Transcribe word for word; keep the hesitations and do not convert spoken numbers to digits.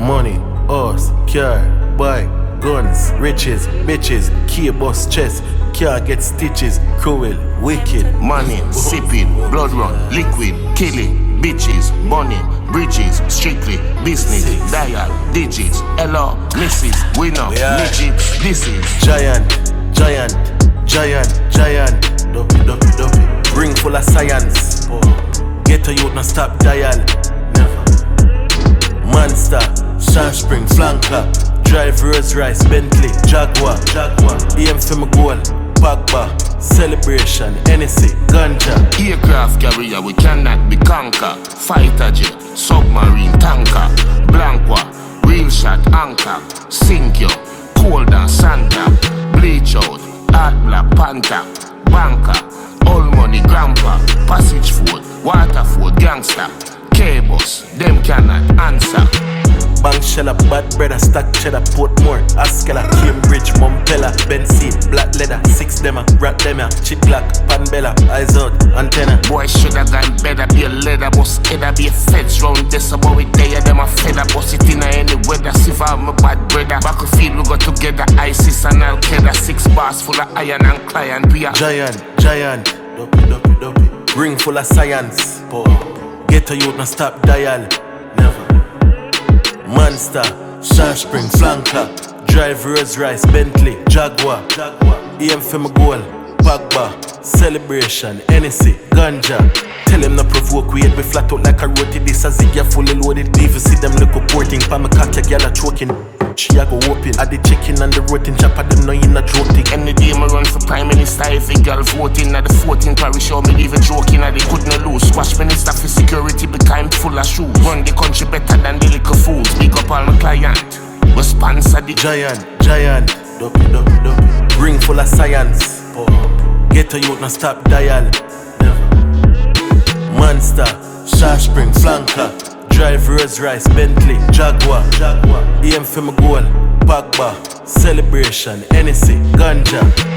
Money, horse, car, bike, guns, riches, bitches, key bus chest, car get stitches, cruel, wicked. Money, sipping, blood run, liquid, killing, bitches, money, bridges, strictly, business, dial, digits, hello, missus, winner, midget, this is Giant, giant, giant, giant, dopey, dopey, dopey. Ring full of science, get a youth, no stop dial, never. Monster, Shan Spring, flanker, drive Rolls Royce, Bentley, Jaguar, Jaguar. Aim for my goal, Pogba, celebration, Hennessy, ganja. Aircraft carrier, we cannot be conquer. Fighter jet, submarine, tanker, Blanqua, real shot, anchor, sink you, cold than Santa, bleach out, hard black panther, banker, all money, grandpa, passage food, water food, gangster, K-bus, them cannot answer. Bank sheller, bad brother, stack cheddar, Portmore, Askella, Cambridge, Montpella, Benzine, black leather, six demmer, rat demmer, chip black, panbella, eyes out, antenna. Boy shoulda gone better, be a leather bus, header be a feds round this about it there, them a feather bus it in any weather, see for my bad brother. Battlefield we got together, ISIS and Al Qaeda, six bars full of iron and client, we are giant, giant, dopey, dopey, dopey. Ring full of science, boy. Get a youth, no stop dial, never. Monster, Shan Spring, flanker, drive Rolls Royce, Bentley, Jaguar, Jaguar. Aim for my goal, Pogba, celebration, Hennessy, ganja. Tell him no provoke, we head be flat out like a roti. This a ziggy fully loaded. Even see them look reporting. Pa me cock your gyal a choking. She a go whooping. I the chicken and the rotten chop, I them know you not joking. Any day me run for prime minister, if a girl voting. At the fourteenth parish show me even joking. I they couldn't lose. Squash minister for security because I'm full of shoes. Run the country better than the liquor foods. Big up all my client. We sponsor the giant, giant, dopey, dopey, dopey. Ring full of science. Oh. Get a youth, no stop dial. Never. Monster, Shan Spring, flanker, drive Rolls Royce, Bentley, Jaguar, Jaguar. Aim for my goal, Pogba, celebration, Hennessy, ganja.